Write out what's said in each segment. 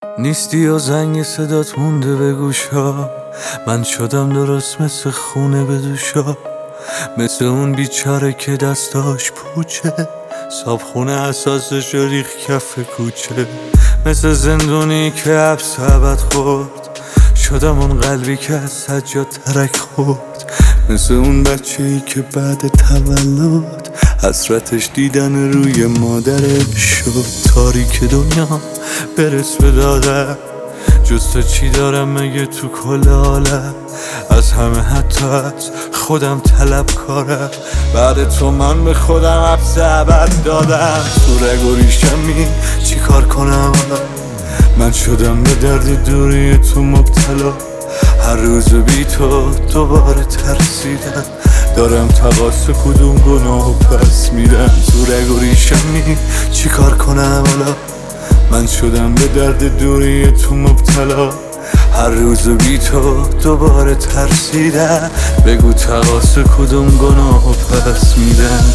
نیستی یا زنگ صدات مونده به گوشا، من شدم درست مثل خونه به دوشا، مثل اون بیچاره که دستاش پوچه، صابخونه اساسش ریخ کف کوچه، مثل زندونی که حبس ابد خورد، شدم اون قلبی که از سجاد ترک خورد، مثل اون بچه‌ای که بعد تولد حسرتش دیدن روی مادرش شد. تاریک دنیا برس به دادم، جز تو چی دارم مگه تو کل عالم؟ از همه حتی از خودم طلب کارم، بعد تو من به خودم حبس ابد دادم. تو رگ و ریشمی چی کار کنم؟ من شدم به درد دوری تو مبتلا، هر روز بی تو دوباره ترسیدم، دارم تقاس کدوم گناهو پس میدم. تو رگ و ریشمی چی کار کنم حالا؟ من شدم به درد دوری تو مبتلا، هر روز بی تو دوباره ترسیدم، بگو تقاس کدوم گناهو پس میدم.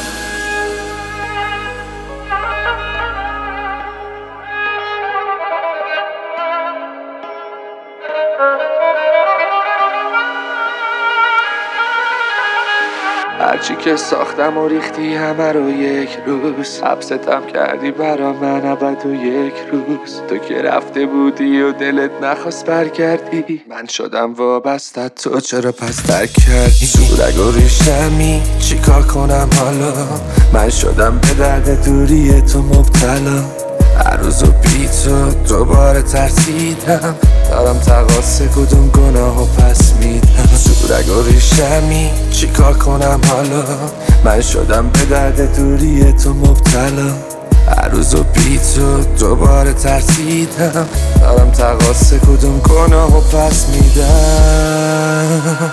هرچی که ساختم و ریختی همه رو یک روز، حبستم کردی برا من ابد و یک روز. تو که رفته بودی و دلت نخواست برگردی، من شدم وابسته تو چرا پس ترک کردی؟ رگ و ریشمی چی کار کنم حالا؟ من شدم به درد دوری تو مبتلا، هر روز و بی تو دوباره ترسیدم، دارم تقاس کدوم گناهو پس میدم. رگ و ریشمی چی کار کنم حالا؟ من شدم به درد دوری تو مبتلا، هر روز و بی تو دوباره ترسیدم، دارم تقاس کدوم گناهو پس میدم.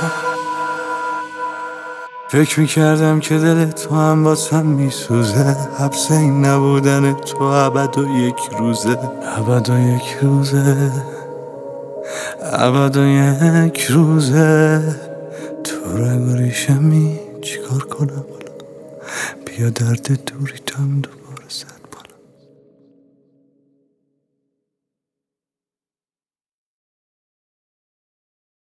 فکر میکردم که دل تو هم واسم میسوزه، حبس این نبودن تو ابد و یک روزه، ابد و یک روزه، ابد و یک روزه. تو رگ و ریشمی چی کار کنم حالا؟ بیا درد دوریتم دوباره سر